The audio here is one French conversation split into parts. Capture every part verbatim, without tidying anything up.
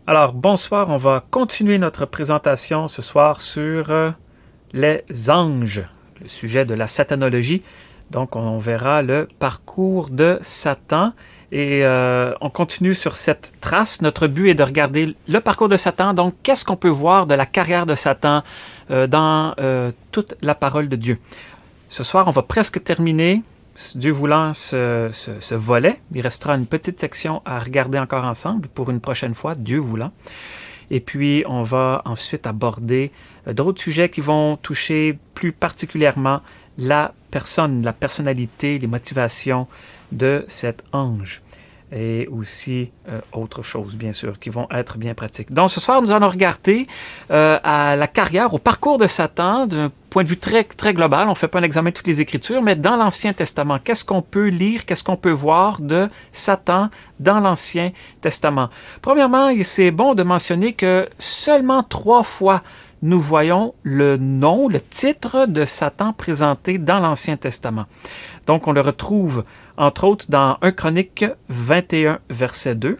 Alors, bonsoir, on va continuer notre présentation ce soir sur euh, les anges, le sujet de la satanologie. Donc, on verra le parcours de Satan et euh, on continue sur cette trace. Notre but est de regarder le parcours de Satan. Donc, qu'est-ce qu'on peut voir de la carrière de Satan euh, dans euh, toute la parole de Dieu? Ce soir, on va presque terminer, Dieu voulant, ce, ce, ce volet. Il restera une petite section à regarder encore ensemble pour une prochaine fois, Dieu voulant. Et puis, on va ensuite aborder d'autres sujets qui vont toucher plus particulièrement la personne, la personnalité, les motivations de cet ange. Et aussi euh, autre chose, bien sûr, qui vont être bien pratiques. Donc, ce soir, nous allons regarder euh, à la carrière, au parcours de Satan, d'un point de vue très, très global. On ne fait pas un examen de toutes les Écritures, mais dans l'Ancien Testament, qu'est-ce qu'on peut lire, qu'est-ce qu'on peut voir de Satan dans l'Ancien Testament? Premièrement, c'est bon de mentionner que seulement trois fois, nous voyons le nom, le titre de Satan présenté dans l'Ancien Testament. Donc, on le retrouve, entre autres, dans un Chronique vingt et un, verset deux,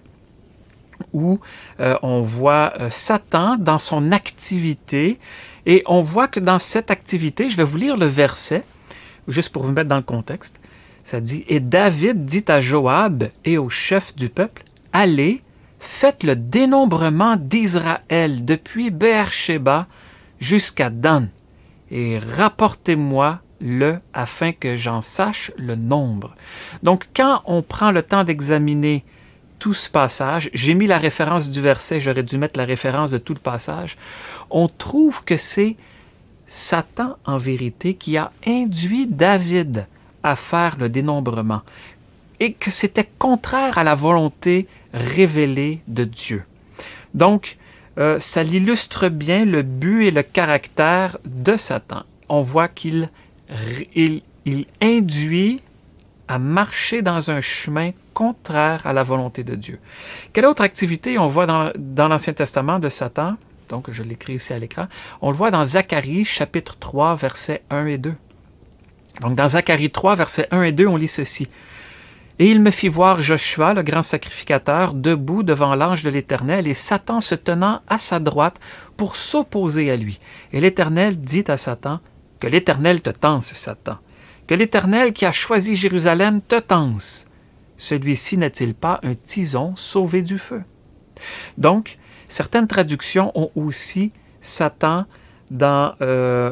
où euh, on voit euh, Satan dans son activité, et on voit que dans cette activité, je vais vous lire le verset, juste pour vous mettre dans le contexte, ça dit « Et David dit à Joab et aux chefs du peuple, « Allez, faites le dénombrement d'Israël depuis Beer-Sheba jusqu'à Dan, et rapportez-moi le afin que j'en sache le nombre. » Donc, quand on prend le temps d'examiner tout ce passage, j'ai mis la référence du verset, j'aurais dû mettre la référence de tout le passage, on trouve que c'est Satan, en vérité, qui a induit David à faire le dénombrement et que c'était contraire à la volonté révélée de Dieu. Donc, euh, ça illustre bien le but et le caractère de Satan. On voit qu'il il, il induit à marcher dans un chemin contraire à la volonté de Dieu. Quelle autre activité on voit dans, dans l'Ancien Testament de Satan? Donc, je l'écris ici à l'écran. On le voit dans Zacharie, chapitre trois, versets un et deux. Donc, dans Zacharie trois, versets un et deux, on lit ceci. « Et il me fit voir Joshua, le grand sacrificateur, debout devant l'ange de l'Éternel, et Satan se tenant à sa droite pour s'opposer à lui. Et l'Éternel dit à Satan, « Que l'Éternel te tense, Satan. Que l'Éternel qui a choisi Jérusalem te tense. Celui-ci n'est-il pas un tison sauvé du feu? » Donc, certaines traductions ont aussi Satan dans euh,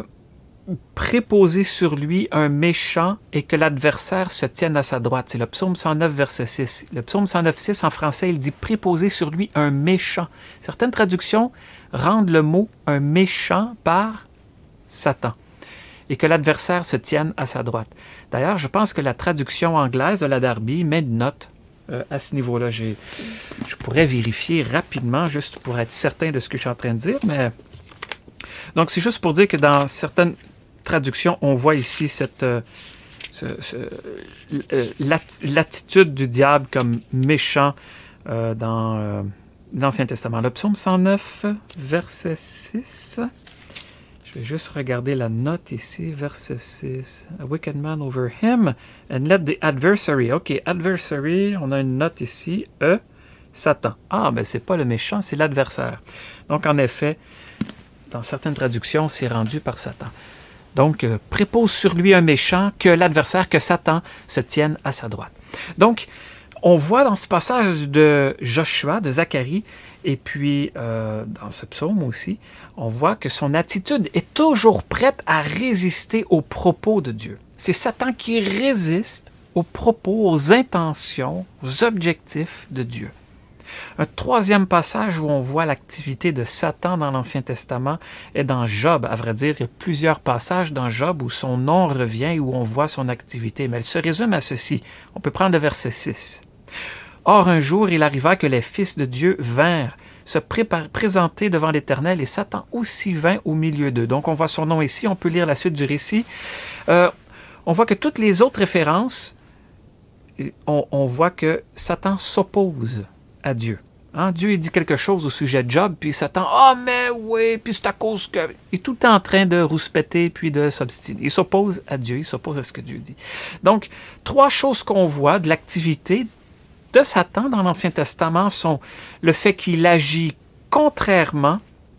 préposer sur lui un méchant et que l'adversaire se tienne à sa droite. C'est le psaume cent neuf, verset six. Le psaume cent neuf, six, en français, il dit préposer sur lui un méchant. Certaines traductions rendent le mot un méchant par Satan et que l'adversaire se tienne à sa droite. D'ailleurs, je pense que la traduction anglaise de la Darby met une note euh, à ce niveau-là. J'ai, je pourrais vérifier rapidement, juste pour être certain de ce que je suis en train de dire, mais... Donc, c'est juste pour dire que dans certaines traductions, on voit ici cette, euh, ce, ce, euh, l'attitude du diable comme méchant euh, dans euh, l'Ancien Testament. Le psaume cent neuf, verset six... Je vais juste regarder la note ici, verset six. A wicked man over him, and let the adversary. OK, adversary, on a une note ici, E, Satan. Ah, ben c'est pas le méchant, c'est l'adversaire. Donc, en effet, dans certaines traductions, c'est rendu par Satan. Donc, euh, prépose sur lui un méchant, que l'adversaire, que Satan, se tienne à sa droite. Donc, on voit dans ce passage de Joshua, de Zacharie, et puis euh, dans ce psaume aussi, on voit que son attitude est toujours prête à résister aux propos de Dieu. C'est Satan qui résiste aux propos, aux intentions, aux objectifs de Dieu. Un troisième passage où on voit l'activité de Satan dans l'Ancien Testament est dans Job. À vrai dire, il y a plusieurs passages dans Job où son nom revient et où on voit son activité. Mais elle se résume à ceci. On peut prendre le verset six. Or, un jour, il arriva que les fils de Dieu vinrent se préparer, présenter devant l'Éternel, et Satan aussi vint au milieu d'eux. Donc, on voit son nom ici, on peut lire la suite du récit. Euh, on voit que toutes les autres références, on, on voit que Satan s'oppose à Dieu. Hein? Dieu il dit quelque chose au sujet de Job, puis Satan, « Ah, oh, mais oui, puis c'est à cause que... » Il est tout le temps en train de rouspéter, puis de s'obstiner. Il s'oppose à Dieu, il s'oppose à ce que Dieu dit. Donc, trois choses qu'on voit de l'activité de Satan dans l'Ancien Testament sont le fait qu'il agit contrairement,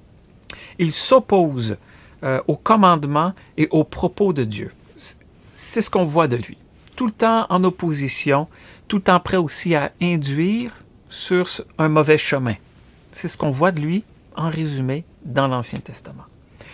il s'oppose euh, aux commandements et aux propos de Dieu. C'est ce qu'on voit de lui. Tout le temps en opposition, tout le temps prêt aussi à induire sur un mauvais chemin. C'est ce qu'on voit de lui, en résumé, dans l'Ancien Testament.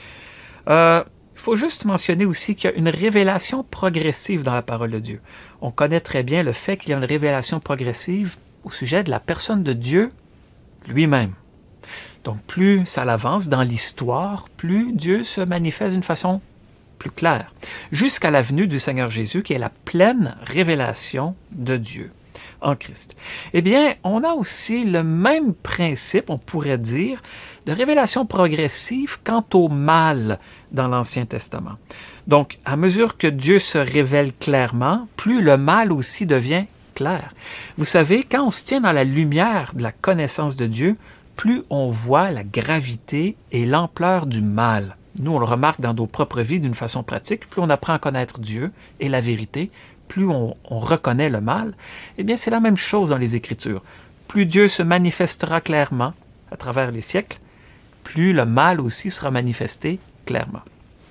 Euh, il faut juste mentionner aussi qu'il y a une révélation progressive dans la parole de Dieu. On connaît très bien le fait qu'il y a une révélation progressive au sujet de la personne de Dieu lui-même. Donc, plus ça avance dans l'histoire, plus Dieu se manifeste d'une façon plus claire, jusqu'à la venue du Seigneur Jésus, qui est la pleine révélation de Dieu en Christ. Eh bien, on a aussi le même principe, on pourrait dire, de révélation progressive quant au mal dans l'Ancien Testament. Donc, à mesure que Dieu se révèle clairement, plus le mal aussi devient clair. Vous savez, quand on se tient dans la lumière de la connaissance de Dieu, plus on voit la gravité et l'ampleur du mal. Nous, on le remarque dans nos propres vies d'une façon pratique. Plus on apprend à connaître Dieu et la vérité, plus on, on reconnaît le mal. Eh bien, c'est la même chose dans les Écritures. Plus Dieu se manifestera clairement à travers les siècles, plus le mal aussi sera manifesté clairement.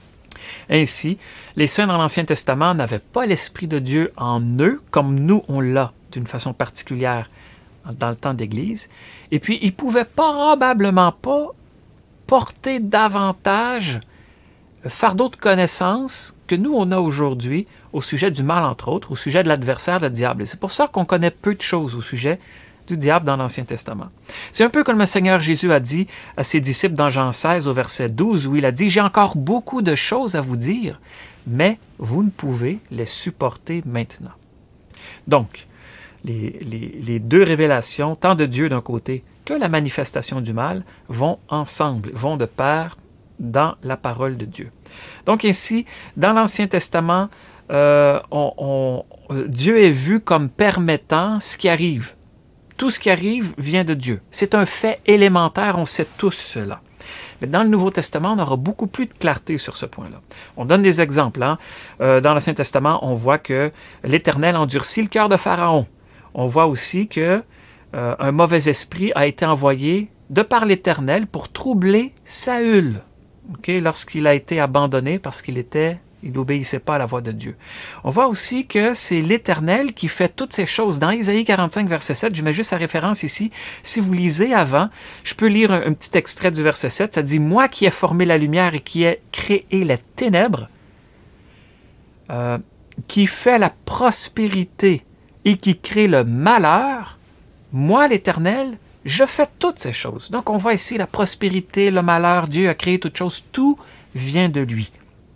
Ainsi, les saints dans l'Ancien Testament n'avaient pas l'Esprit de Dieu en eux, comme nous, on l'a d'une façon particulière dans le temps d'Église. Et puis, ils ne pouvaient probablement pas porter davantage le fardeau de connaissance que nous, on a aujourd'hui au sujet du mal, entre autres, au sujet de l'adversaire, le diable. Et c'est pour ça qu'on connaît peu de choses au sujet du diable dans l'Ancien Testament. C'est un peu comme le Seigneur Jésus a dit à ses disciples dans Jean seize au verset douze, où il a dit « J'ai encore beaucoup de choses à vous dire, mais vous ne pouvez les supporter maintenant. » Donc, les, les, les deux révélations, tant de Dieu d'un côté que la manifestation du mal, vont ensemble, vont de pair dans la parole de Dieu. Donc ainsi, dans l'Ancien Testament, euh, on, on, Dieu est vu comme permettant ce qui arrive. Tout ce qui arrive vient de Dieu. C'est un fait élémentaire, on sait tous cela. Mais dans le Nouveau Testament, on aura beaucoup plus de clarté sur ce point-là. On donne des exemples. Hein? Euh, dans l'Ancien Testament, on voit que l'Éternel endurcit le cœur de Pharaon. On voit aussi que euh, un mauvais esprit a été envoyé de par l'Éternel pour troubler Saül, okay, lorsqu'il a été abandonné parce qu'il était, il n'obéissait pas à la voix de Dieu. On voit aussi que c'est l'Éternel qui fait toutes ces choses. Dans Isaïe quarante-cinq, verset sept, je mets juste la référence ici. Si vous lisez avant, je peux lire un, un petit extrait du verset sept. Ça dit « Moi qui ai formé la lumière et qui ai créé les ténèbres, euh, qui fait la prospérité et qui crée le malheur, moi, l'Éternel, je fais toutes ces choses. » Donc, on voit ici la prospérité, le malheur, Dieu a créé toutes choses, tout vient de lui.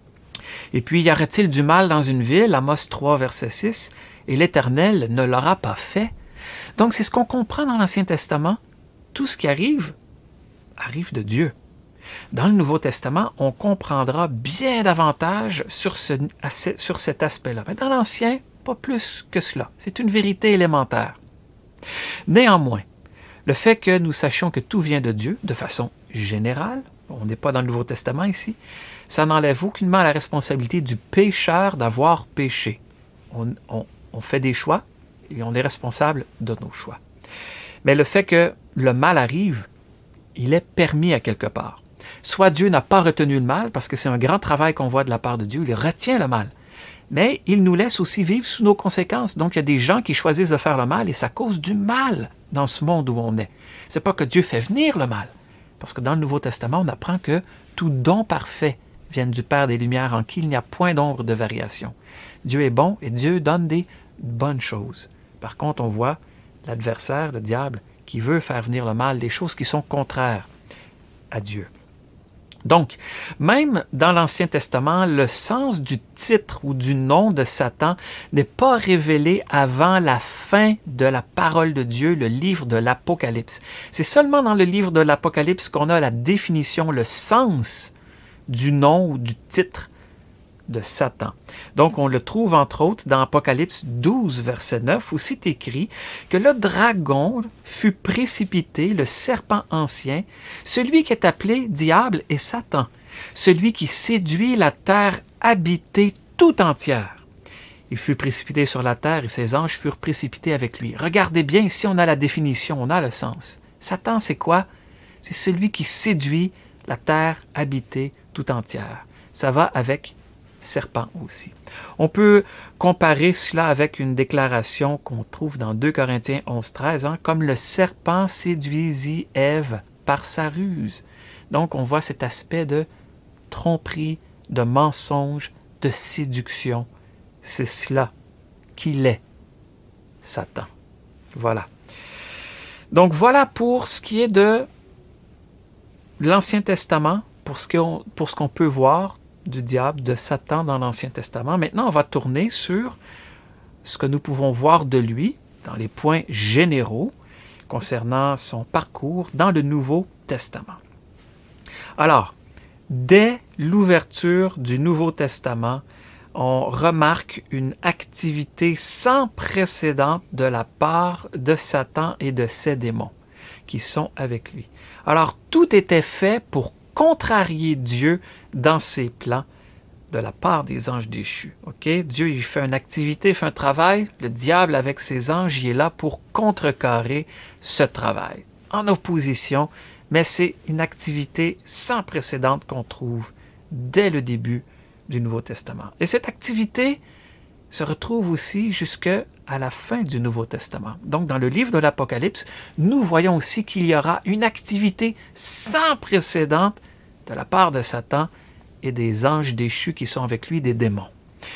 Et puis, y aurait-il du mal dans une ville, Amos trois, verset six, et l'Éternel ne l'aura pas fait. Donc, c'est ce qu'on comprend dans l'Ancien Testament. Tout ce qui arrive, arrive de Dieu. Dans le Nouveau Testament, on comprendra bien davantage sur, ce, sur cet aspect-là. Mais dans l'Ancien, pas plus que cela. C'est une vérité élémentaire. Néanmoins, le fait que nous sachions que tout vient de Dieu, de façon générale, on n'est pas dans le Nouveau Testament ici, ça n'enlève aucunement la responsabilité du pécheur d'avoir péché. On, on, on fait des choix et on est responsable de nos choix. Mais le fait que le mal arrive, il est permis à quelque part. Soit Dieu n'a pas retenu le mal, parce que c'est un grand travail qu'on voit de la part de Dieu, il retient le mal. Mais il nous laisse aussi vivre sous nos conséquences. Donc, il y a des gens qui choisissent de faire le mal et ça cause du mal dans ce monde où on est. C'est pas que Dieu fait venir le mal. Parce que dans le Nouveau Testament, on apprend que tout don parfait vient du Père des Lumières en qui il n'y a point d'ombre de variation. Dieu est bon et Dieu donne des bonnes choses. Par contre, on voit l'adversaire, le diable, qui veut faire venir le mal, des choses qui sont contraires à Dieu. Donc, même dans l'Ancien Testament, le sens du titre ou du nom de Satan n'est pas révélé avant la fin de la parole de Dieu, le livre de l'Apocalypse. C'est seulement dans le livre de l'Apocalypse qu'on a la définition, le sens du nom ou du titre de Satan. Donc, on le trouve entre autres dans Apocalypse douze, verset neuf, où c'est écrit que le dragon fut précipité, le serpent ancien, celui qui est appelé diable et Satan, celui qui séduit la terre habitée tout entière. Il fut précipité sur la terre et ses anges furent précipités avec lui. Regardez bien, ici on a la définition, on a le sens. Satan, c'est quoi? c'est celui qui séduit la terre habitée tout entière. Ça va avec serpent aussi. On peut comparer cela avec une déclaration qu'on trouve dans deux Corinthiens onze treize, hein, comme le serpent séduisit Ève par sa ruse. Donc, on voit cet aspect de tromperie, de mensonge, de séduction. C'est cela qu'il est, Satan. Voilà. Donc, voilà pour ce qui est de l'Ancien Testament, pour ce qu'on, pour ce qu'on peut voir du diable, de Satan dans l'Ancien Testament. Maintenant, on va tourner sur ce que nous pouvons voir de lui dans les points généraux concernant son parcours dans le Nouveau Testament. Alors, dès l'ouverture du Nouveau Testament, on remarque une activité sans précédent de la part de Satan et de ses démons qui sont avec lui. Alors, tout était fait pour contrarier Dieu dans ses plans de la part des anges déchus. Okay? Dieu, il fait une activité, il fait un travail. Le diable, avec ses anges, il est là pour contrecarrer ce travail, en opposition, mais c'est une activité sans précédent qu'on trouve dès le début du Nouveau Testament. Et cette activité se retrouve aussi jusqu'à la fin du Nouveau Testament. Donc, dans le livre de l'Apocalypse, nous voyons aussi qu'il y aura une activité sans précédent de la part de Satan et des anges déchus qui sont avec lui, des démons.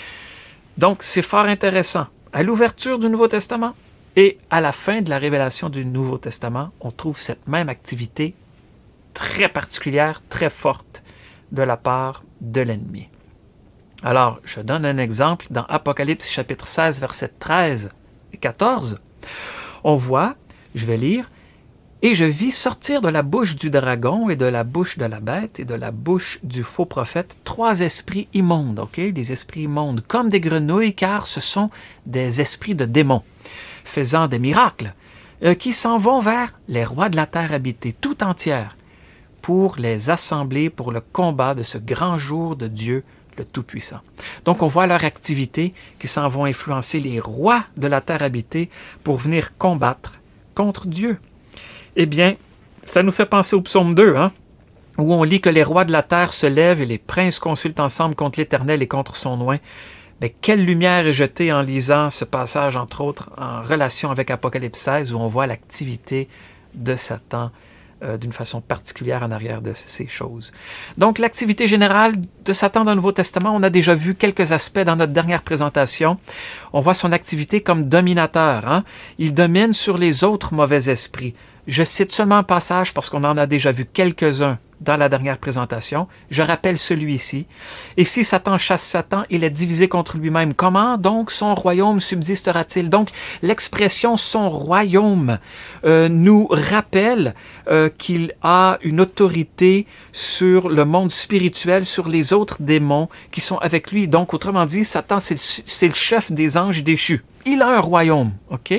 Donc, c'est fort intéressant. À l'ouverture du Nouveau Testament et à la fin de la révélation du Nouveau Testament, on trouve cette même activité très particulière, très forte de la part de l'ennemi. Alors, je donne un exemple dans Apocalypse chapitre seize, versets treize et quatorze. On voit, je vais lire, « Et je vis sortir de la bouche du dragon et de la bouche de la bête et de la bouche du faux prophète trois esprits immondes, ok, des esprits immondes, comme des grenouilles, car ce sont des esprits de démons, faisant des miracles, euh, qui s'en vont vers les rois de la terre habitée tout entière, pour les assembler pour le combat de ce grand jour de Dieu le Tout-Puissant. » Donc, on voit leur activité qui s'en vont influencer les rois de la terre habitée pour venir combattre contre Dieu. Eh bien, ça nous fait penser au psaume deux, hein, où on lit que les rois de la terre se lèvent et les princes consultent ensemble contre l'Éternel et contre son oint. Mais quelle lumière est jetée en lisant ce passage, entre autres, en relation avec Apocalypse seize, où on voit l'activité de Satan Euh, d'une façon particulière en arrière de ces choses. Donc, l'activité générale de Satan dans le Nouveau Testament, on a déjà vu quelques aspects dans notre dernière présentation. On voit son activité comme dominateur. Hein? Il domine sur les autres mauvais esprits. Je cite seulement un passage parce qu'on en a déjà vu quelques-uns dans la dernière présentation. Je rappelle celui-ci. « Et si Satan chasse Satan, il est divisé contre lui-même. Comment donc son royaume subsistera-t-il? » Donc, l'expression « son royaume euh, » nous rappelle euh, qu'il a une autorité sur le monde spirituel, sur les autres démons qui sont avec lui. Donc, autrement dit, Satan, c'est le, c'est le chef des anges déchus. Il a un royaume, OK?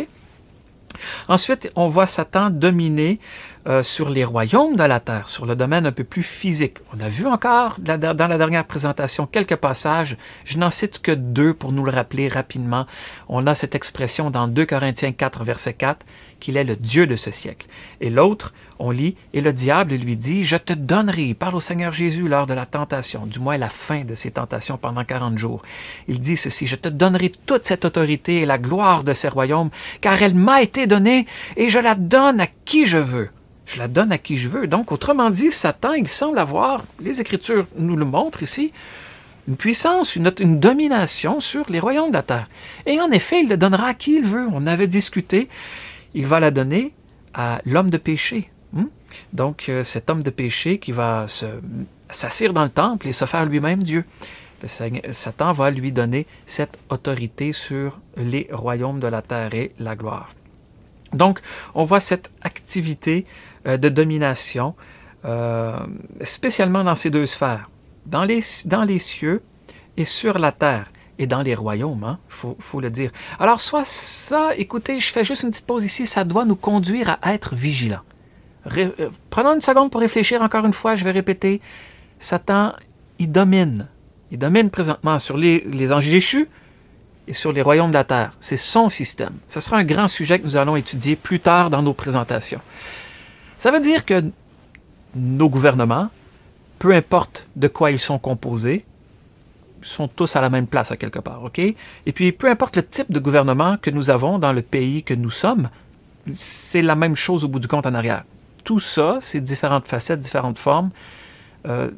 Ensuite, on voit Satan dominer euh, sur les royaumes de la terre, sur le domaine un peu plus physique. On a vu encore la, dans la dernière présentation quelques passages. Je n'en cite que deux pour nous le rappeler rapidement. On a cette expression dans deux Corinthiens quatre, verset quatre, qu'il est le Dieu de ce siècle. Et l'autre, on lit, « Et le diable lui dit, je te donnerai, il parle au Seigneur Jésus lors de la tentation, du moins la fin de ses tentations pendant quarante jours. Il dit ceci, « Je te donnerai toute cette autorité et la gloire de ces royaumes, car elle m'a été donnée et je la donne à qui je veux. » Je la donne à qui je veux. Donc, autrement dit, Satan, il semble avoir, les Écritures nous le montrent ici, une puissance, une, une domination sur les royaumes de la terre. Et en effet, il le donnera à qui il veut. On avait discuté, il va la donner à l'homme de péché. Hmm? Donc, euh, cet homme de péché qui va se, s'assire dans le temple et se faire lui-même Dieu. Le Seigneur, Satan va lui donner cette autorité sur les royaumes de la terre et la gloire. Donc, on voit cette activité euh, de domination, euh, spécialement dans ces deux sphères, dans les, dans les cieux et sur la terre, et dans les royaumes, hein, faut, faut le dire. Alors, soit ça, écoutez, je fais juste une petite pause ici, ça doit nous conduire à être vigilants. Ré, euh, prenons une seconde pour réfléchir encore une fois, je vais répéter. Satan, il domine. Il domine présentement sur les, les anges déchus, et sur les royaumes de la terre. C'est son système. Ce sera un grand sujet que nous allons étudier plus tard dans nos présentations. Ça veut dire que nos gouvernements, peu importe de quoi ils sont composés, sont tous à la même place à quelque part, OK? Et puis, peu importe le type de gouvernement que nous avons dans le pays que nous sommes, c'est la même chose au bout du compte en arrière. Tout ça, c'est différentes facettes, différentes formes. Euh,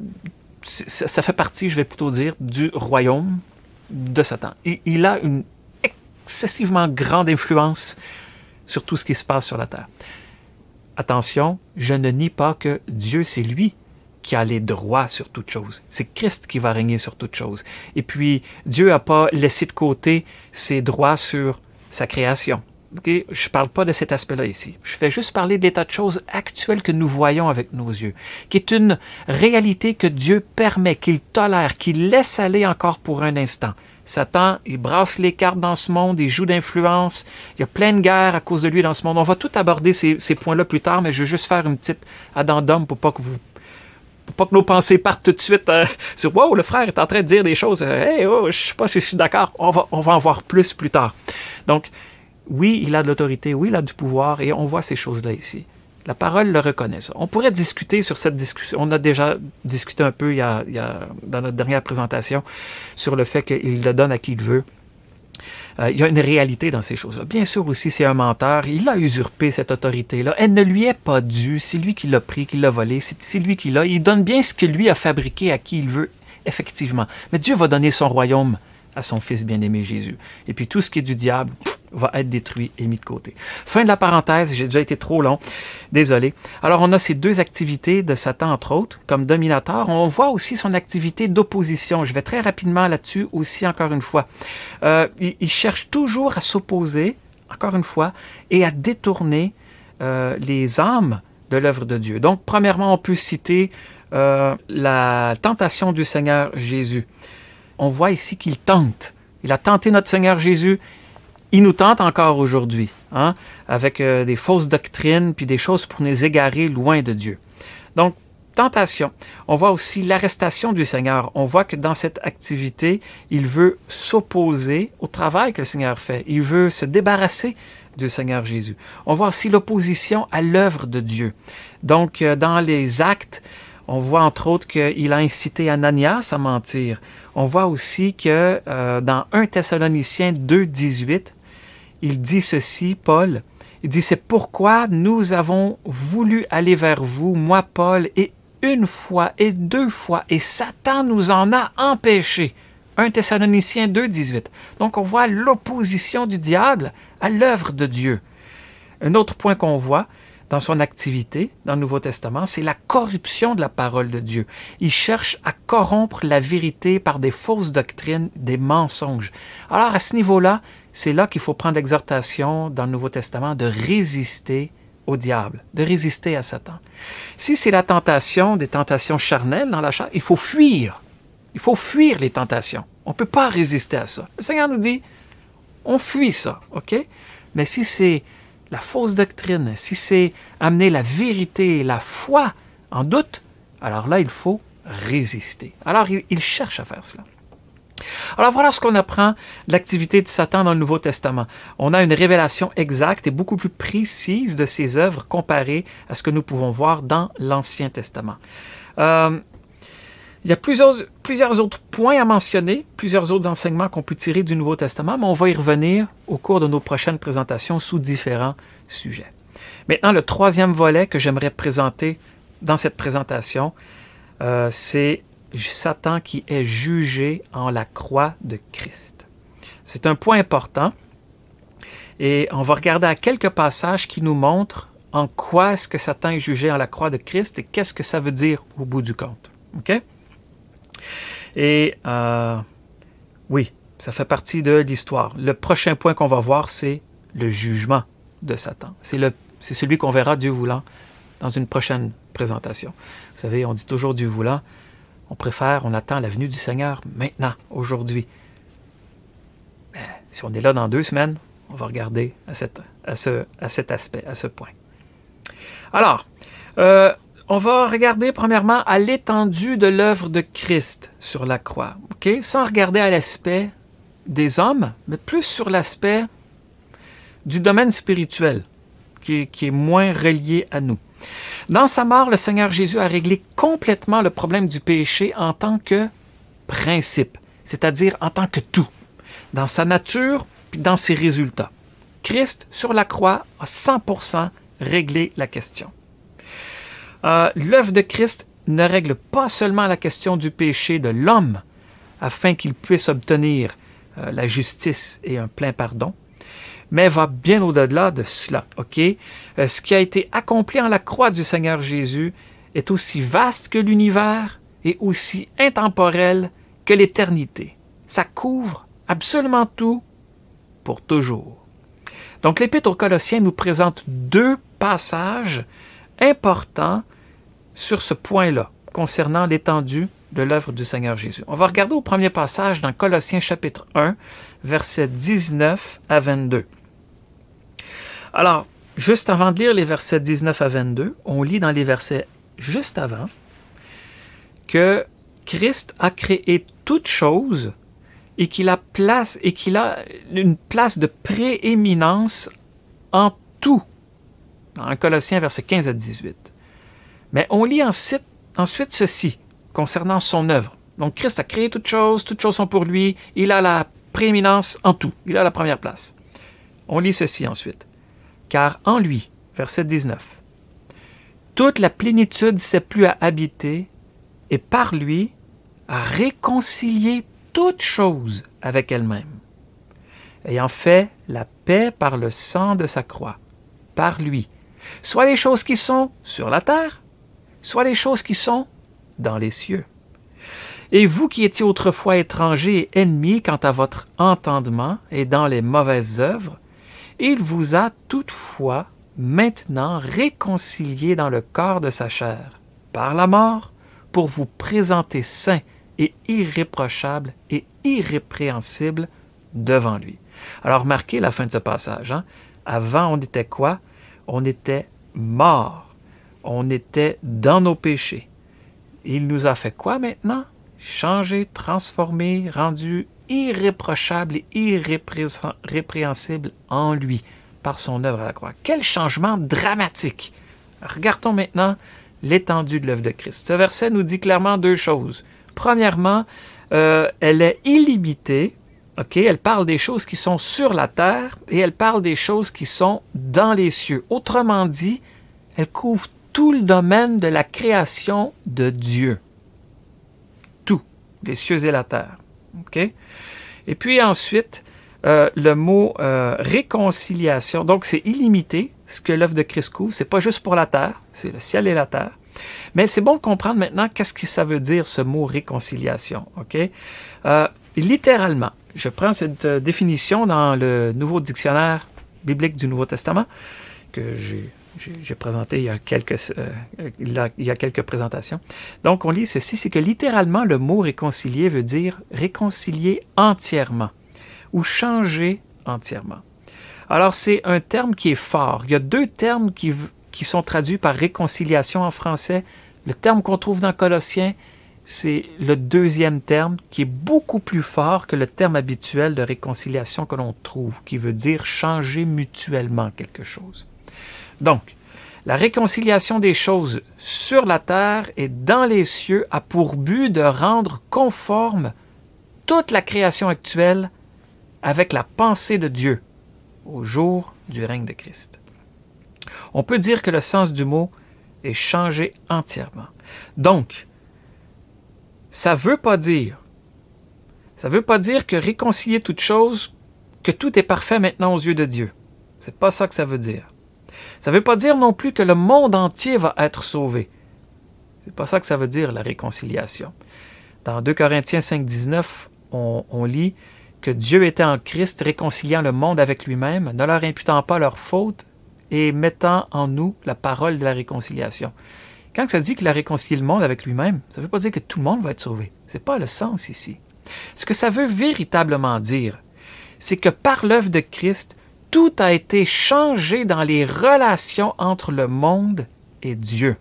ça fait partie, je vais plutôt dire, du royaume de Satan. Et il a une excessivement grande influence sur tout ce qui se passe sur la terre. Attention, je ne nie pas que Dieu, c'est lui qui a les droits sur toute chose. C'est Christ qui va régner sur toute chose. Et puis, Dieu n'a pas laissé de côté ses droits sur sa création. Okay? Je ne parle pas de cet aspect-là ici. Je fais juste parler de l'état de choses actuel que nous voyons avec nos yeux, qui est une réalité que Dieu permet, qu'il tolère, qu'il laisse aller encore pour un instant. Satan, il brasse les cartes dans ce monde, il joue d'influence, il y a plein de guerres à cause de lui dans ce monde. On va tout aborder ces, ces points-là plus tard, mais je veux juste faire une petite addendum pour pas que vous Pour pas que nos pensées partent tout de suite euh, sur « Wow, le frère est en train de dire des choses. Euh, hey, oh, je ne sais pas si je suis d'accord. » On va, on va en voir plus plus tard. Donc, oui, il a de l'autorité, oui, il a du pouvoir, et on voit ces choses-là ici. La parole le reconnaît, ça. On pourrait discuter sur cette discussion. On a déjà discuté un peu il y a, il y a, dans notre dernière présentation sur le fait qu'il le donne à qui il veut. Euh, il y a une réalité dans ces choses-là. Bien sûr aussi, c'est un menteur. Il a usurpé cette autorité-là. Elle ne lui est pas due. C'est lui qui l'a pris, qui l'a volé. C'est, c'est lui qui l'a. Il donne bien ce que lui a fabriqué à qui il veut, effectivement. Mais Dieu va donner son royaume à son Fils bien-aimé Jésus. Et puis tout ce qui est du diable va être détruit et mis de côté. Fin de la parenthèse, j'ai déjà été trop long, désolé. Alors on a ces deux activités de Satan, entre autres, comme dominateur. On voit aussi son activité d'opposition. Je vais très rapidement là-dessus aussi, encore une fois. Euh, il, il cherche toujours à s'opposer, encore une fois, et à détourner euh, les âmes de l'œuvre de Dieu. Donc, premièrement, on peut citer euh, la tentation du Seigneur Jésus. On voit ici qu'il tente. Il a tenté notre Seigneur Jésus. Il nous tente encore aujourd'hui, hein, avec euh, des fausses doctrines puis des choses pour nous égarer loin de Dieu. Donc, tentation. On voit aussi l'arrestation du Seigneur. On voit que dans cette activité, il veut s'opposer au travail que le Seigneur fait. Il veut se débarrasser du Seigneur Jésus. On voit aussi l'opposition à l'œuvre de Dieu. Donc, euh, dans les actes, on voit entre autres qu'il a incité Ananias à mentir. On voit aussi que euh, dans premier Thessaloniciens deux, dix-huit, il dit ceci, Paul, il dit « C'est pourquoi nous avons voulu aller vers vous, moi, Paul, et une fois et deux fois, et Satan nous en a empêchés. » premier Thessaloniciens deux, dix-huit. Donc, on voit l'opposition du diable à l'œuvre de Dieu. Un autre point qu'on voit dans son activité, dans le Nouveau Testament, c'est la corruption de la parole de Dieu. Il cherche à corrompre la vérité par des fausses doctrines, des mensonges. Alors, à ce niveau-là, c'est là qu'il faut prendre l'exhortation dans le Nouveau Testament de résister au diable, de résister à Satan. Si c'est la tentation, des tentations charnelles dans la chair, il faut fuir. Il faut fuir les tentations. On ne peut pas résister à ça. Le Seigneur nous dit, on fuit ça, OK? Mais si c'est la fausse doctrine, si c'est amener la vérité, la foi en doute, alors là, il faut résister. Alors, il, il cherche à faire cela. Alors, voilà ce qu'on apprend de l'activité de Satan dans le Nouveau Testament. On a une révélation exacte et beaucoup plus précise de ses œuvres comparée à ce que nous pouvons voir dans l'Ancien Testament. Euh, il y a plusieurs, plusieurs autres points à mentionner, plusieurs autres enseignements qu'on peut tirer du Nouveau Testament, mais on va y revenir au cours de nos prochaines présentations sous différents sujets. Maintenant, le troisième volet que j'aimerais présenter dans cette présentation, euh, c'est Satan qui est jugé en la croix de Christ. C'est un point important et on va regarder à quelques passages qui nous montrent en quoi est-ce que Satan est jugé en la croix de Christ et qu'est-ce que ça veut dire au bout du compte. OK? Et euh, oui, ça fait partie de l'histoire. Le prochain point qu'on va voir, c'est le jugement de Satan. C'est, le, c'est celui qu'on verra, Dieu voulant, dans une prochaine présentation. Vous savez, on dit toujours Dieu voulant. On préfère, on attend la venue du Seigneur maintenant, aujourd'hui. Mais si on est là dans deux semaines, on va regarder à, cette, à, ce, à cet aspect, à ce point. Alors, euh, on va regarder premièrement à l'étendue de l'œuvre de Christ sur la croix, okay? Sans regarder à l'aspect des hommes, mais plus sur l'aspect du domaine spirituel, qui, qui est moins relié à nous. Dans sa mort, le Seigneur Jésus a réglé complètement le problème du péché en tant que principe, c'est-à-dire en tant que tout, dans sa nature puis dans ses résultats. Christ, sur la croix, a cent pour cent réglé la question. Euh, l'œuvre de Christ ne règle pas seulement la question du péché de l'homme, afin qu'il puisse obtenir euh, la justice et un plein pardon, mais va bien au-delà de cela. Ok? Euh, ce qui a été accompli en la croix du Seigneur Jésus est aussi vaste que l'univers et aussi intemporel que l'éternité. Ça couvre absolument tout pour toujours. Donc l'Épître aux Colossiens nous présente deux passages importants sur ce point-là, concernant l'étendue de l'œuvre du Seigneur Jésus. On va regarder au premier passage dans Colossiens chapitre un, versets dix-neuf à vingt-deux. Alors, juste avant de lire les versets dix-neuf à vingt-deux, on lit dans les versets juste avant que Christ a créé toutes choses et qu'il a, place, et qu'il a une place de prééminence en tout. Dans Colossiens versets quinze à dix-huit. Mais on lit ensuite, ensuite ceci concernant son œuvre. Donc Christ a créé toutes choses, toutes choses sont pour lui, il a la prééminence en tout, il a la première place. On lit ceci ensuite. Car en lui, verset dix-neuf, toute la plénitude s'est plus à habiter et par lui à réconcilier toutes choses avec elle-même, ayant fait la paix par le sang de sa croix, par lui, soit les choses qui sont sur la terre, soit les choses qui sont dans les cieux. Et vous qui étiez autrefois étrangers et ennemis quant à votre entendement et dans les mauvaises œuvres, il vous a toutefois maintenant réconciliés dans le corps de sa chair, par la mort, pour vous présenter saints et irréprochables et irrépréhensibles devant lui. Alors remarquez la fin de ce passage. Hein? Avant, on était quoi? On était morts. On était dans nos péchés. Il nous a fait quoi maintenant? Changé, transformé, rendu irréprochable et irrépréhensible en lui, par son œuvre à la croix. Quel changement dramatique! Regardons maintenant l'étendue de l'œuvre de Christ. Ce verset nous dit clairement deux choses. Premièrement, euh, elle est illimitée. Okay? Elle parle des choses qui sont sur la terre et elle parle des choses qui sont dans les cieux. Autrement dit, elle couvre tout le domaine de la création de Dieu. Tout, les cieux et la terre. Okay? Et puis ensuite, euh, le mot euh, réconciliation, donc c'est illimité, ce que l'œuvre de Christ couvre, c'est pas juste pour la terre, c'est le ciel et la terre. Mais c'est bon de comprendre maintenant qu'est-ce que ça veut dire ce mot réconciliation. Okay? Euh, littéralement, je prends cette euh, définition dans le nouveau dictionnaire biblique du Nouveau Testament que j'ai J'ai, j'ai présenté il y, a quelques, euh, il, y a, il y a quelques présentations. Donc, on lit ceci, c'est que littéralement, le mot réconcilier veut dire réconcilier entièrement ou changer entièrement. Alors, c'est un terme qui est fort. Il y a deux termes qui, qui sont traduits par réconciliation en français. Le terme qu'on trouve dans Colossiens, c'est le deuxième terme qui est beaucoup plus fort que le terme habituel de réconciliation que l'on trouve, qui veut dire changer mutuellement quelque chose. Donc, la réconciliation des choses sur la terre et dans les cieux a pour but de rendre conforme toute la création actuelle avec la pensée de Dieu au jour du règne de Christ. On peut dire que le sens du mot est changé entièrement. Donc, ça ne veut pas dire, ça veut pas dire que réconcilier toute chose, que tout est parfait maintenant aux yeux de Dieu. C'est pas ça que ça veut dire. Ça ne veut pas dire non plus que le monde entier va être sauvé. C'est pas ça que ça veut dire, la réconciliation. Dans deux Corinthiens cinq, dix-neuf, on, on lit que Dieu était en Christ réconciliant le monde avec lui-même, ne leur imputant pas leurs fautes et mettant en nous la parole de la réconciliation. Quand ça dit qu'il a réconcilié le monde avec lui-même, ça ne veut pas dire que tout le monde va être sauvé. Ce n'est pas le sens ici. Ce que ça veut véritablement dire, c'est que par l'œuvre de Christ, tout a été changé dans les relations entre le monde et Dieu.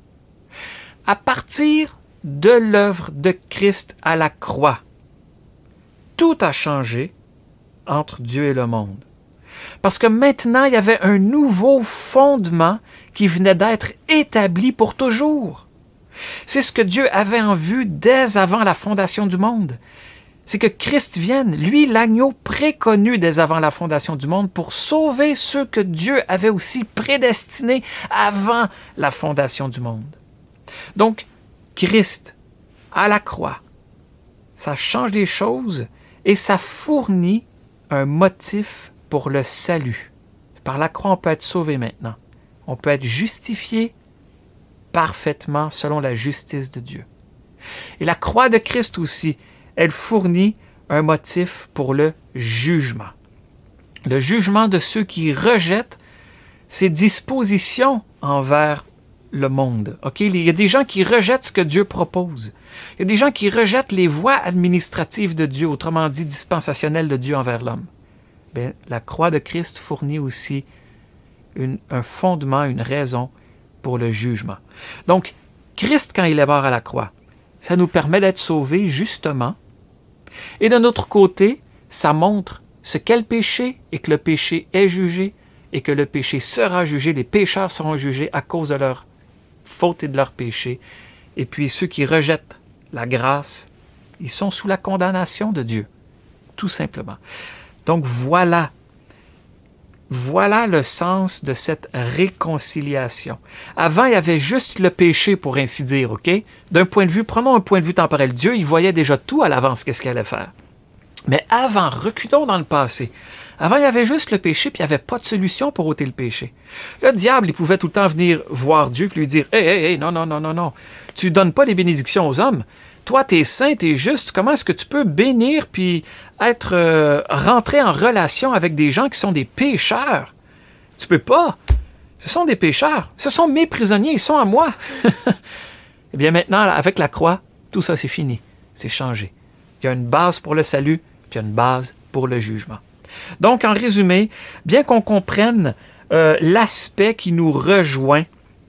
À partir de l'œuvre de Christ à la croix, tout a changé entre Dieu et le monde. Parce que maintenant, il y avait un nouveau fondement qui venait d'être établi pour toujours. C'est ce que Dieu avait en vue dès avant la fondation du monde. C'est que Christ vienne, lui, l'agneau préconnu dès avant la fondation du monde, pour sauver ceux que Dieu avait aussi prédestinés avant la fondation du monde. Donc, Christ, à la croix, ça change les choses et ça fournit un motif pour le salut. Par la croix, on peut être sauvé maintenant. On peut être justifié parfaitement selon la justice de Dieu. Et la croix de Christ aussi, elle fournit un motif pour le jugement. Le jugement de ceux qui rejettent ses dispositions envers le monde. Okay? Il y a des gens qui rejettent ce que Dieu propose. Il y a des gens qui rejettent les voies administratives de Dieu, autrement dit dispensationnelles de Dieu envers l'homme. Bien, la croix de Christ fournit aussi une, un fondement, une raison pour le jugement. Donc, Christ, quand il est mort à la croix, ça nous permet d'être sauvés justement. Et d'un autre côté, ça montre ce qu'est le péché et que le péché est jugé et que le péché sera jugé, les pécheurs seront jugés à cause de leur faute et de leur péché. Et puis ceux qui rejettent la grâce, ils sont sous la condamnation de Dieu, tout simplement. Donc voilà, voilà le sens de cette réconciliation. Avant, il y avait juste le péché, pour ainsi dire, OK? D'un point de vue, prenons un point de vue temporel. Dieu, il voyait déjà tout à l'avance, qu'est-ce qu'il allait faire. Mais avant, reculons dans le passé. Avant, il y avait juste le péché, puis il n'y avait pas de solution pour ôter le péché. Le diable, il pouvait tout le temps venir voir Dieu, puis lui dire « Hey, hey, hey, non, non, non, non, non, tu ne donnes pas les bénédictions aux hommes. Toi, tu es saint, tu es juste. Comment est-ce que tu peux bénir puis être euh, rentré en relation avec des gens qui sont des pécheurs? Tu peux pas. Ce sont des pécheurs. Ce sont mes prisonniers, ils sont à moi. » Eh bien maintenant, avec la croix, tout ça, c'est fini. C'est changé. Il y a une base pour le salut, puis il y a une base pour le jugement. Donc, en résumé, bien qu'on comprenne euh, l'aspect qui nous rejoint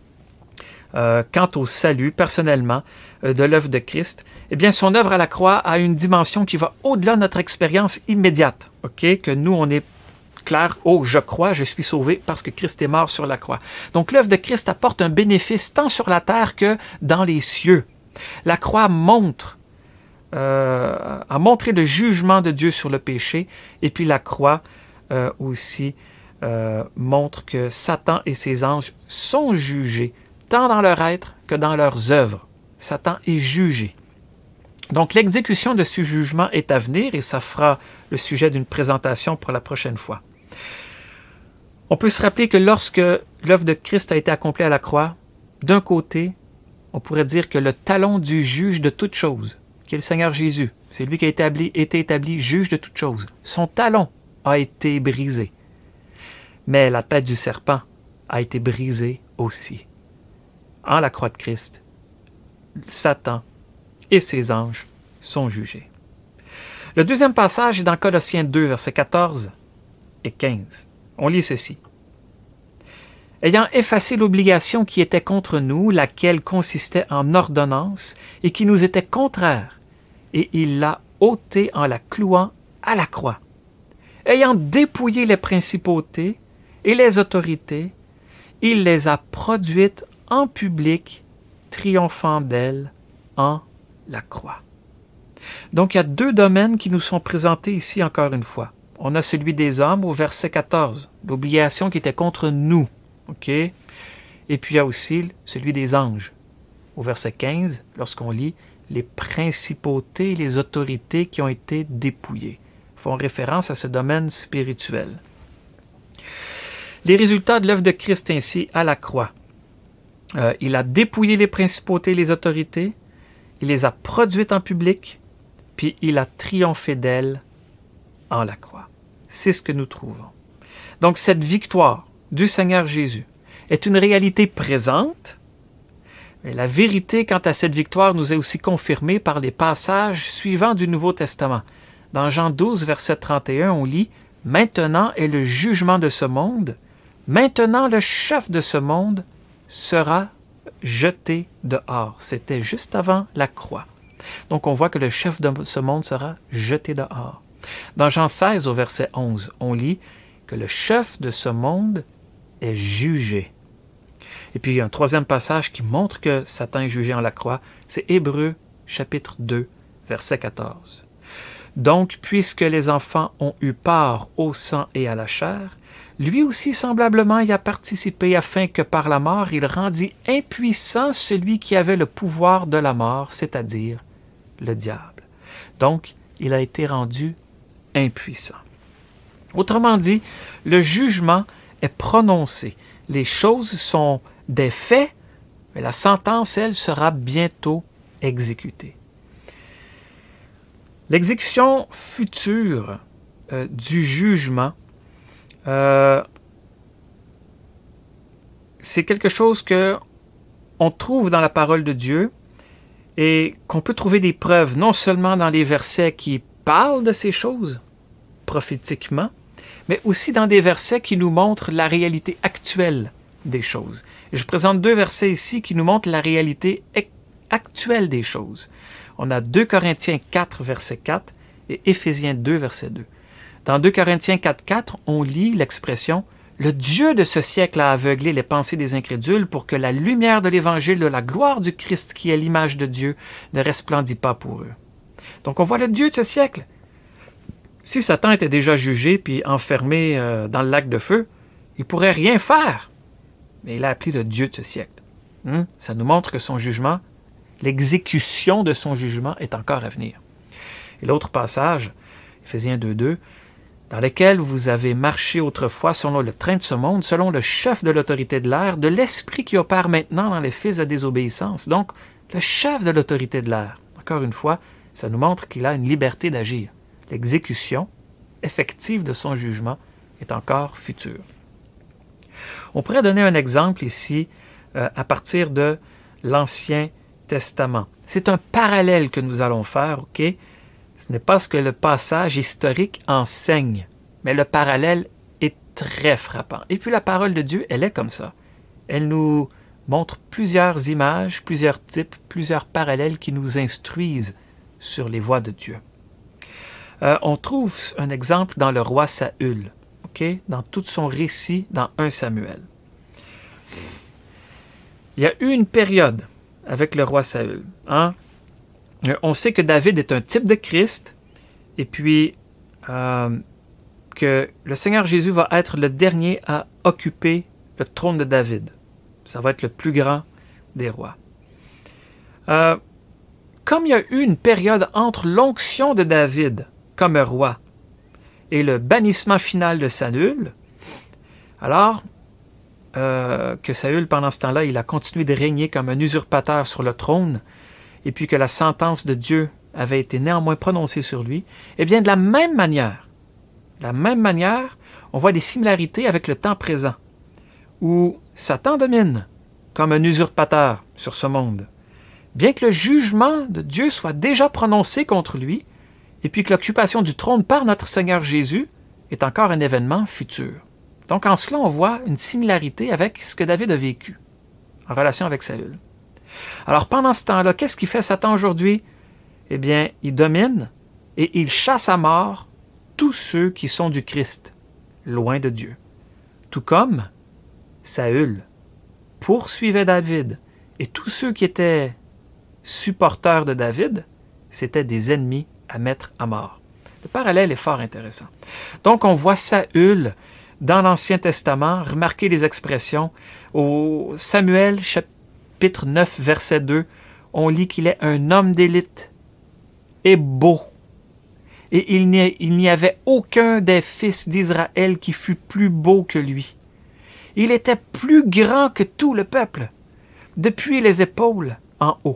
euh, quant au salut, personnellement, euh, de l'œuvre de Christ, eh bien, son œuvre à la croix a une dimension qui va au-delà de notre expérience immédiate, ok? Que nous, on est clair, « Oh, je crois, je suis sauvé parce que Christ est mort sur la croix. » Donc, l'œuvre de Christ apporte un bénéfice tant sur la terre que dans les cieux. La croix montre Euh, a montré le jugement de Dieu sur le péché, et puis la croix euh, aussi euh, montre que Satan et ses anges sont jugés, tant dans leur être que dans leurs œuvres. Satan est jugé. Donc l'exécution de ce jugement est à venir, et ça fera le sujet d'une présentation pour la prochaine fois. On peut se rappeler que lorsque l'œuvre de Christ a été accomplie à la croix, d'un côté, on pourrait dire que le talon du juge de toutes choses, qui est le Seigneur Jésus. C'est lui qui a établi, été établi juge de toutes choses. Son talon a été brisé. Mais la tête du serpent a été brisée aussi. En la croix de Christ, Satan et ses anges sont jugés. Le deuxième passage est dans Colossiens deux, versets quatorze et quinze. On lit ceci. « Ayant effacé l'obligation qui était contre nous, laquelle consistait en ordonnance et qui nous était contraire, et il l'a ôté en la clouant à la croix. Ayant dépouillé les principautés et les autorités, il les a produites en public, triomphant d'elles en la croix. » Donc, il y a deux domaines qui nous sont présentés ici encore une fois. On a celui des hommes au verset quatorze, l'obligation qui était contre nous. OK? Et puis, il y a aussi celui des anges. Au verset quinze, lorsqu'on lit les principautés et les autorités qui ont été dépouillées, font référence à ce domaine spirituel. Les résultats de l'œuvre de Christ ainsi à la croix. Euh, il a dépouillé les principautés et les autorités, il les a produites en public, puis il a triomphé d'elles en la croix. C'est ce que nous trouvons. Donc cette victoire du Seigneur Jésus est une réalité présente. Mais la vérité quant à cette victoire nous est aussi confirmée par les passages suivants du Nouveau Testament. Dans Jean douze, verset trente et un, on lit « Maintenant est le jugement de ce monde. Maintenant le chef de ce monde sera jeté dehors. » C'était juste avant la croix. Donc on voit que le chef de ce monde sera jeté dehors. Dans Jean seize, au verset onze, on lit que le chef de ce monde est jugé. Et puis, il y a un troisième passage qui montre que Satan est jugé en la croix. C'est Hébreux, chapitre deux, verset quatorze. Donc, puisque les enfants ont eu part au sang et à la chair, lui aussi semblablement y a participé afin que par la mort il rendit impuissant celui qui avait le pouvoir de la mort, c'est-à-dire le diable. Donc, il a été rendu impuissant. Autrement dit, le jugement est prononcé. Les choses sont des faits, mais la sentence, elle, sera bientôt exécutée. L'exécution future euh, du jugement, euh, c'est quelque chose que on trouve dans la parole de Dieu et qu'on peut trouver des preuves non seulement dans les versets qui parlent de ces choses prophétiquement, mais aussi dans des versets qui nous montrent la réalité actuelle des choses. Je présente deux versets ici qui nous montrent la réalité actuelle des choses. On a deux Corinthiens quatre, verset quatre et Éphésiens deux, verset deux. Dans deux Corinthiens quatre, quatre, on lit l'expression « Le Dieu de ce siècle a aveuglé les pensées des incrédules pour que la lumière de l'Évangile de la gloire du Christ, qui est l'image de Dieu, ne resplendit pas pour eux. » Donc on voit le Dieu de ce siècle. Si Satan était déjà jugé puis enfermé euh, dans le lac de feu, il ne pourrait rien faire. Mais il a appelé le Dieu de ce siècle. Hum? Ça nous montre que son jugement, l'exécution de son jugement est encore à venir. Et l'autre passage, Éphésiens deux, deux, dans lequel vous avez marché autrefois selon le train de ce monde, selon le chef de l'autorité de l'air, de l'esprit qui opère maintenant dans les fils de désobéissance. Donc, le chef de l'autorité de l'air, encore une fois, ça nous montre qu'il a une liberté d'agir. L'exécution effective de son jugement est encore future. On pourrait donner un exemple ici euh, à partir de l'Ancien Testament. C'est un parallèle que nous allons faire, OK? Ce n'est pas ce que le passage historique enseigne, mais le parallèle est très frappant. Et puis la parole de Dieu, elle est comme ça. Elle nous montre plusieurs images, plusieurs types, plusieurs parallèles qui nous instruisent sur les voies de Dieu. Euh, on trouve un exemple dans le roi Saül, okay? Dans tout son récit dans Premier Samuel. Il y a eu une période avec le roi Saül. Hein? On sait que David est un type de Christ et puis euh, que le Seigneur Jésus va être le dernier à occuper le trône de David. Ça va être le plus grand des rois. Euh, comme il y a eu une période entre l'onction de David comme roi et le bannissement final de Saül, alors euh, que Saül, pendant ce temps-là, il a continué de régner comme un usurpateur sur le trône, et puis que la sentence de Dieu avait été néanmoins prononcée sur lui, eh bien, de la même manière, de la même manière, on voit des similarités avec le temps présent, où Satan domine comme un usurpateur sur ce monde, bien que le jugement de Dieu soit déjà prononcé contre lui, et puis que l'occupation du trône par notre Seigneur Jésus est encore un événement futur. Donc, en cela, on voit une similarité avec ce que David a vécu en relation avec Saül. Alors, pendant ce temps-là, qu'est-ce qu'il fait Satan aujourd'hui? Eh bien, il domine et il chasse à mort tous ceux qui sont du Christ, loin de Dieu. Tout comme Saül poursuivait David et tous ceux qui étaient supporters de David, c'étaient des ennemis à mettre à mort. Le parallèle est fort intéressant. Donc, on voit Saül dans l'Ancien Testament, remarquez les expressions. Au Samuel, chapitre neuf, verset deux, on lit qu'il est un homme d'élite et beau. Et il n'y, il n'y avait aucun des fils d'Israël qui fût plus beau que lui. Il était plus grand que tout le peuple, depuis les épaules en haut.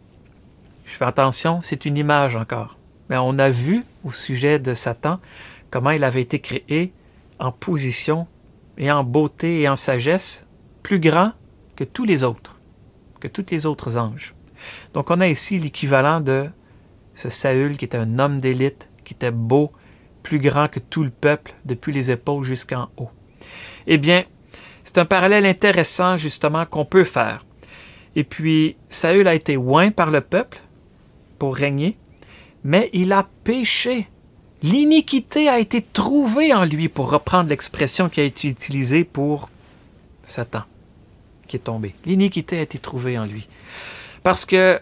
Je fais attention, c'est une image encore. Mais on a vu au sujet de Satan comment il avait été créé en position et en beauté et en sagesse plus grand que tous les autres, que tous les autres anges. Donc on a ici l'équivalent de ce Saül qui était un homme d'élite, qui était beau, plus grand que tout le peuple, depuis les épaules jusqu'en haut. Eh bien, c'est un parallèle intéressant justement qu'on peut faire. Et puis, Saül a été oint par le peuple pour régner, mais il a péché. L'iniquité a été trouvée en lui, pour reprendre l'expression qui a été utilisée pour Satan, qui est tombé. L'iniquité a été trouvée en lui. Parce que,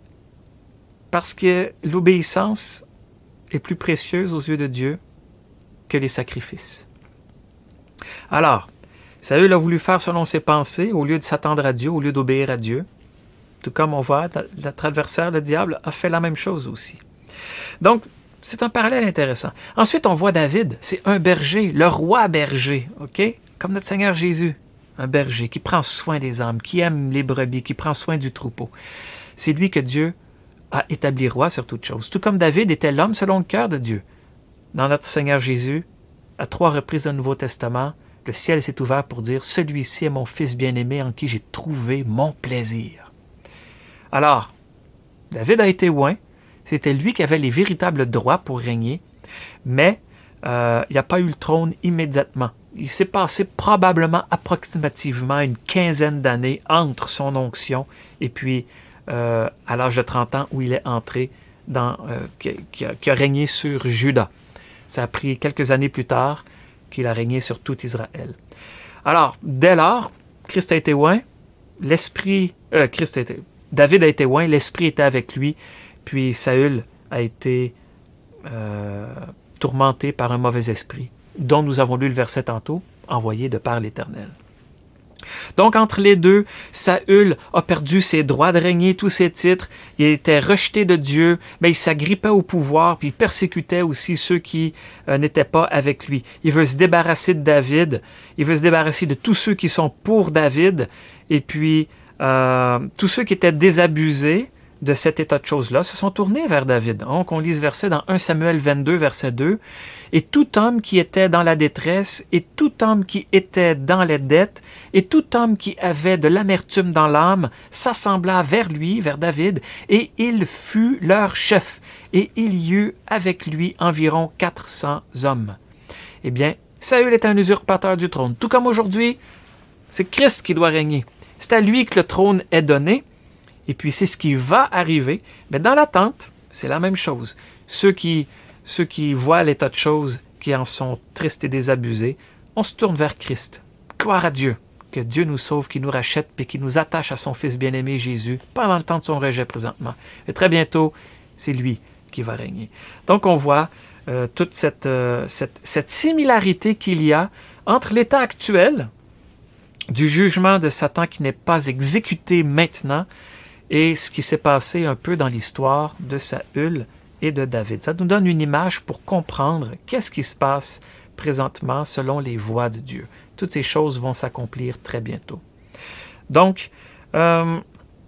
parce que l'obéissance est plus précieuse aux yeux de Dieu que les sacrifices. Alors, Saül a voulu faire selon ses pensées, au lieu de s'attendre à Dieu, au lieu d'obéir à Dieu. Tout comme on voit, notre adversaire, le diable, a fait la même chose aussi. Donc, c'est un parallèle intéressant. Ensuite, on voit David, c'est un berger, le roi berger, OK? Comme notre Seigneur Jésus, un berger qui prend soin des âmes, qui aime les brebis, qui prend soin du troupeau. C'est lui que Dieu a établi roi sur toute chose. Tout comme David était l'homme selon le cœur de Dieu. Dans notre Seigneur Jésus, à trois reprises dans le Nouveau Testament, le ciel s'est ouvert pour dire « Celui-ci est mon Fils bien-aimé en qui j'ai trouvé mon plaisir. » Alors, David a été oint. C'était lui qui avait les véritables droits pour régner, mais euh, il n'y a pas eu le trône immédiatement. Il s'est passé probablement approximativement une quinzaine d'années entre son onction et puis euh, à l'âge de trente ans où il est entré, dans, euh, qui, qui, a, qui a régné sur Juda. Ça a pris quelques années plus tard qu'il a régné sur tout Israël. Alors, dès lors, Christ a été oint, l'esprit, euh, Christ a été, David a été oint, l'esprit était avec lui. Puis Saül a été euh, tourmenté par un mauvais esprit, dont nous avons lu le verset tantôt, envoyé de par l'Éternel. Donc, entre les deux, Saül a perdu ses droits de régner, tous ses titres. Il était rejeté de Dieu, mais il s'agrippait au pouvoir, puis il persécutait aussi ceux qui euh, n'étaient pas avec lui. Il veut se débarrasser de David, il veut se débarrasser de tous ceux qui sont pour David, et puis euh, tous ceux qui étaient désabusés de cet état de choses-là, se sont tournés vers David. Donc, on lit ce verset dans un Samuel vingt-deux, verset deux. « Et tout homme qui était dans la détresse, et tout homme qui était dans les dettes, et tout homme qui avait de l'amertume dans l'âme, s'assembla vers lui, vers David, et il fut leur chef. Et il y eut avec lui environ quatre cents hommes. » Eh bien, Saül est un usurpateur du trône. Tout comme aujourd'hui, c'est Christ qui doit régner. C'est à lui que le trône est donné. Et puis, c'est ce qui va arriver. Mais dans l'attente, c'est la même chose. Ceux qui, ceux qui voient l'état de choses, qui en sont tristes et désabusés, on se tourne vers Christ. Gloire à Dieu. Que Dieu nous sauve, qu'il nous rachète, puis qu'il nous attache à son Fils bien-aimé Jésus pendant le temps de son rejet présentement. Et très bientôt, c'est lui qui va régner. Donc, on voit euh, toute cette, euh, cette, cette similarité qu'il y a entre l'état actuel du jugement de Satan qui n'est pas exécuté maintenant, et ce qui s'est passé un peu dans l'histoire de Saül et de David. Ça nous donne une image pour comprendre qu'est-ce qui se passe présentement selon les voies de Dieu. Toutes ces choses vont s'accomplir très bientôt. Donc, euh,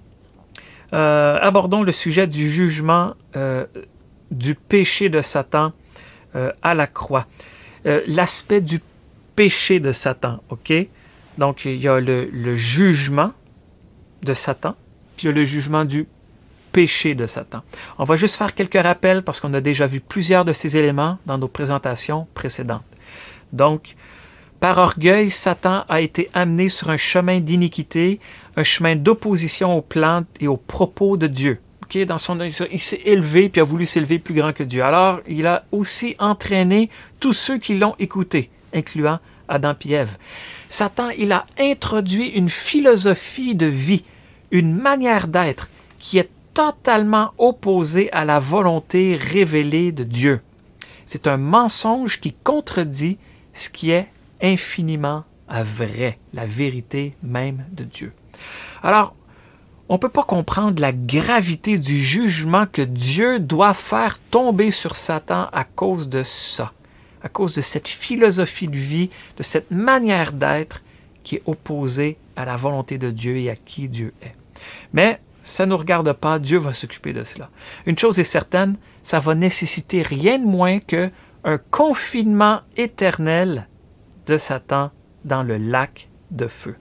euh, abordons le sujet du jugement euh, du péché de Satan euh, à la croix. Euh, l'aspect du péché de Satan, OK? Donc, il y a le, le jugement de Satan, puis il y a le jugement du péché de Satan. On va juste faire quelques rappels parce qu'on a déjà vu plusieurs de ces éléments dans nos présentations précédentes. Donc, par orgueil, Satan a été amené sur un chemin d'iniquité, un chemin d'opposition aux plans et aux propos de Dieu. Okay? Dans son, il s'est élevé puis a voulu s'élever plus grand que Dieu. Alors, il a aussi entraîné tous ceux qui l'ont écouté, incluant Adam et Ève. Satan, il a introduit une philosophie de vie, une manière d'être qui est totalement opposée à la volonté révélée de Dieu. C'est un mensonge qui contredit ce qui est infiniment vrai, la vérité même de Dieu. Alors, on ne peut pas comprendre la gravité du jugement que Dieu doit faire tomber sur Satan à cause de ça, à cause de cette philosophie de vie, de cette manière d'être qui est opposée à la volonté de Dieu et à qui Dieu est. Mais ça ne nous regarde pas, Dieu va s'occuper de cela. Une chose est certaine, ça va nécessiter rien de moins qu'un confinement éternel de Satan dans le lac de feu.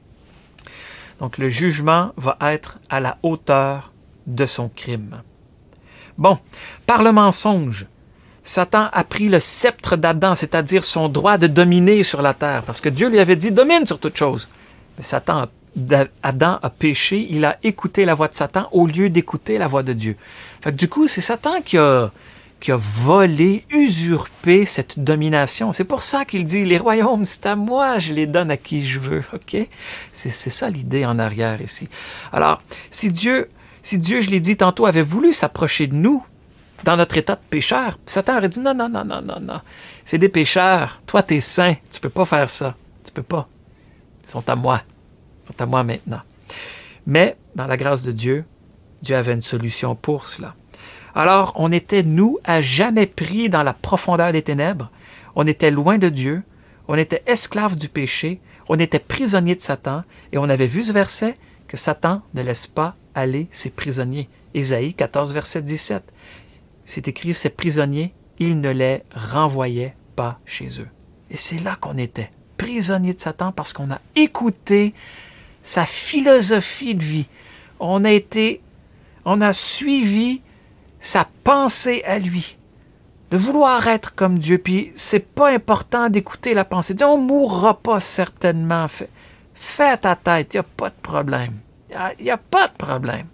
Donc le jugement va être à la hauteur de son crime. Bon, par le mensonge, Satan a pris le sceptre d'Adam, c'est-à-dire son droit de dominer sur la terre, parce que Dieu lui avait dit « domine sur toute chose ». Mais Satan, a, Adam a péché, il a écouté la voix de Satan au lieu d'écouter la voix de Dieu. Fait que du coup, c'est Satan qui a, qui a volé, usurpé cette domination. C'est pour ça qu'il dit, les royaumes, c'est à moi, je les donne à qui je veux. OK? C'est, c'est ça l'idée en arrière ici. Alors, si Dieu, si Dieu, je l'ai dit tantôt, avait voulu s'approcher de nous dans notre état de pécheur, Satan aurait dit, non, non, non, non, non, non. C'est des pécheurs. Toi, t'es saint. Tu peux pas faire ça. Tu peux pas. Ils sont à moi. Ils sont à moi maintenant. Mais, dans la grâce de Dieu, Dieu avait une solution pour cela. Alors, on était, nous, à jamais pris dans la profondeur des ténèbres. On était loin de Dieu. On était esclaves du péché. On était prisonniers de Satan. Et on avait vu ce verset, que Satan ne laisse pas aller ses prisonniers. Ésaïe quatorze, verset dix-sept. C'est écrit, ces prisonniers, il ne les renvoyait pas chez eux. Et c'est là qu'on était, prisonniers de Satan, parce qu'on a écouté sa philosophie de vie. On a été, on a suivi sa pensée à lui, de vouloir être comme Dieu. Puis c'est pas important d'écouter la pensée de Dieu. On ne mourra pas certainement. Fais, fais ta tête, il n'y a pas de problème. Il n'y a, a pas de problème.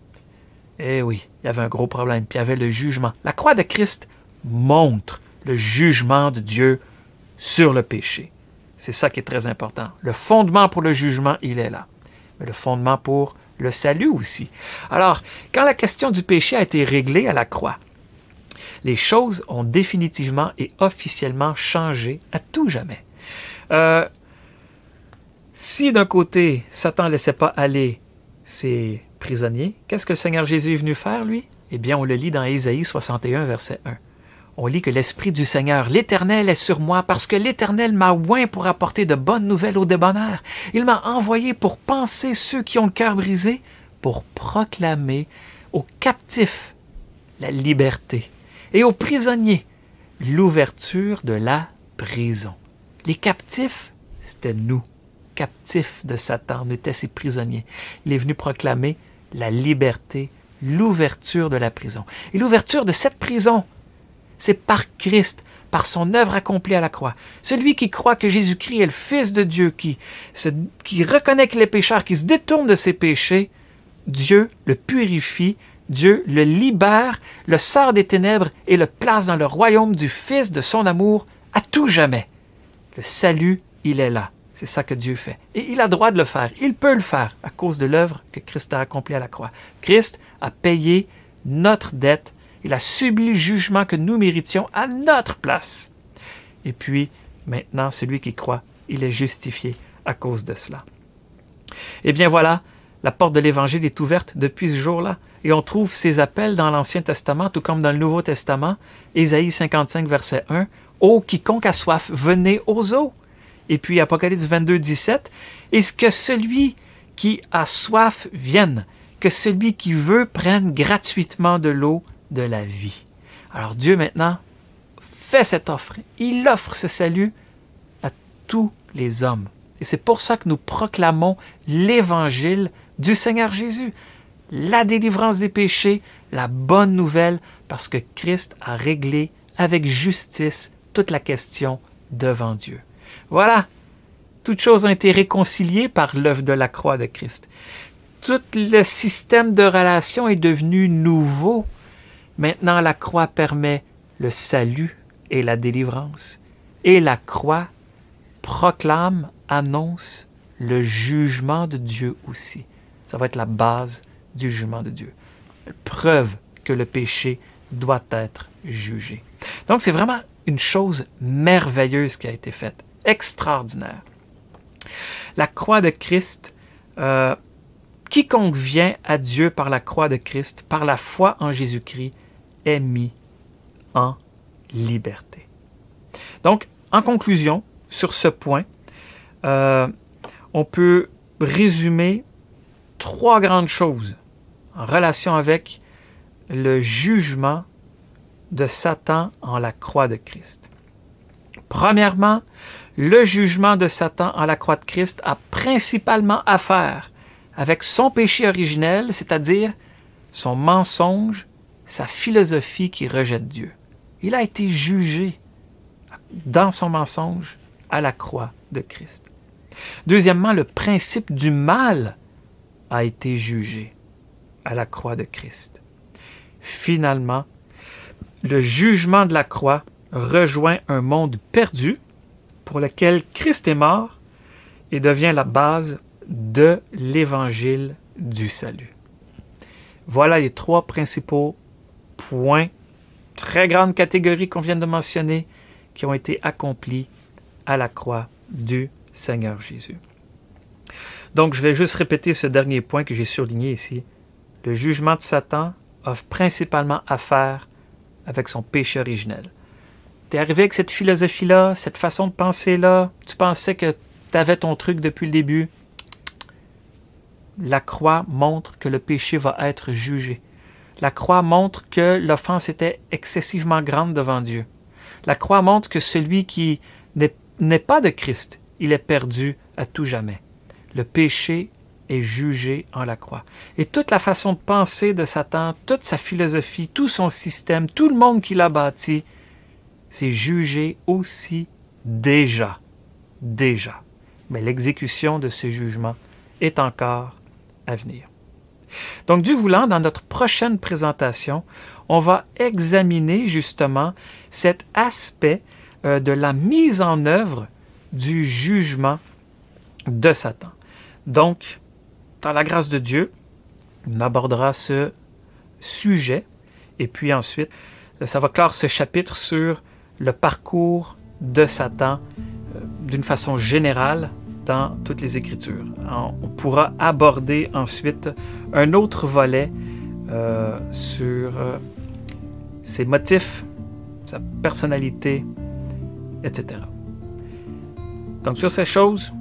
Eh oui, il y avait un gros problème, puis il y avait le jugement. La croix de Christ montre le jugement de Dieu sur le péché. C'est ça qui est très important. Le fondement pour le jugement, il est là. Mais le fondement pour le salut aussi. Alors, quand la question du péché a été réglée à la croix, les choses ont définitivement et officiellement changé à tout jamais. Euh, si d'un côté, Satan ne laissait pas aller ses prisonniers, qu'est-ce que le Seigneur Jésus est venu faire, lui? Eh bien, on le lit dans Ésaïe soixante et un, verset un. On lit que l'Esprit du Seigneur, l'Éternel, est sur moi, parce que l'Éternel m'a oint pour apporter de bonnes nouvelles aux débonnaires. Il m'a envoyé pour panser ceux qui ont le cœur brisé, pour proclamer aux captifs la liberté et aux prisonniers l'ouverture de la prison. Les captifs, c'était nous, captifs de Satan, on était ses prisonniers. Il est venu proclamer la liberté, l'ouverture de la prison. Et l'ouverture de cette prison, c'est par Christ, par son œuvre accomplie à la croix. Celui qui croit que Jésus-Christ est le Fils de Dieu, qui, se, qui reconnaît qu'il est pécheur, qui se détourne de ses péchés, Dieu le purifie, Dieu le libère, le sort des ténèbres et le place dans le royaume du Fils de son amour à tout jamais. Le salut, il est là. C'est ça que Dieu fait. Et il a le droit de le faire. Il peut le faire à cause de l'œuvre que Christ a accomplie à la croix. Christ a payé notre dette. Il a subi le jugement que nous méritions à notre place. Et puis, maintenant, celui qui croit, il est justifié à cause de cela. Eh bien voilà, la porte de l'Évangile est ouverte depuis ce jour-là. Et on trouve ces appels dans l'Ancien Testament, tout comme dans le Nouveau Testament. Ésaïe cinquante-cinq, verset un. « Ô quiconque a soif, venez aux eaux. » Et puis Apocalypse vingt-deux, dix-sept. « Et que celui qui a soif vienne, que celui qui veut prenne gratuitement de l'eau de la vie. » Alors Dieu maintenant fait cette offre. Il offre ce salut à tous les hommes. Et c'est pour ça que nous proclamons l'Évangile du Seigneur Jésus. La délivrance des péchés, la bonne nouvelle, parce que Christ a réglé avec justice toute la question devant Dieu. Voilà, toutes choses ont été réconciliées par l'œuvre de la croix de Christ. Tout le système de relations est devenu nouveau. Maintenant, la croix permet le salut et la délivrance. Et la croix proclame, annonce le jugement de Dieu aussi. Ça va être la base du jugement de Dieu. Preuve que le péché doit être jugé. Donc, c'est vraiment une chose merveilleuse qui a été faite, extraordinaire. La croix de Christ, euh, quiconque vient à Dieu par la croix de Christ, par la foi en Jésus-Christ, est mis en liberté. Donc, en conclusion, sur ce point, euh, on peut résumer trois grandes choses en relation avec le jugement de Satan en la croix de Christ. Premièrement, le jugement de Satan en la croix de Christ a principalement affaire avec son péché originel, c'est-à-dire son mensonge, sa philosophie qui rejette Dieu. Il a été jugé dans son mensonge à la croix de Christ. Deuxièmement, le principe du mal a été jugé à la croix de Christ. Finalement, le jugement de la croix rejoint un monde perdu pour lequel Christ est mort et devient la base de l'évangile du salut. Voilà les trois principaux points, très grandes catégories qu'on vient de mentionner, qui ont été accomplis à la croix du Seigneur Jésus. Donc, je vais juste répéter ce dernier point que j'ai surligné ici. Le jugement de Satan a principalement affaire avec son péché originel. Tu es arrivé avec cette philosophie-là, cette façon de penser-là, tu pensais que tu avais ton truc depuis le début. La croix montre que le péché va être jugé. La croix montre que l'offense était excessivement grande devant Dieu. La croix montre que celui qui n'est, n'est pas de Christ, il est perdu à tout jamais. Le péché est jugé en la croix. Et toute la façon de penser de Satan, toute sa philosophie, tout son système, tout le monde qu'il a bâti, c'est jugé aussi déjà. Déjà. Mais l'exécution de ce jugement est encore à venir. Donc, Dieu voulant, dans notre prochaine présentation, on va examiner justement cet aspect euh, de la mise en œuvre du jugement de Satan. Donc, dans la grâce de Dieu, on abordera ce sujet et puis ensuite, ça va clore ce chapitre sur le parcours de Satan euh, d'une façon générale dans toutes les Écritures. On pourra aborder ensuite un autre volet euh, sur euh, ses motifs, sa personnalité, et cetera. Donc sur ces choses,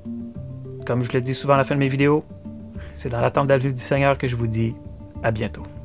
comme je le dis souvent à la fin de mes vidéos, c'est dans l'attente de la venue du Seigneur que je vous dis à bientôt.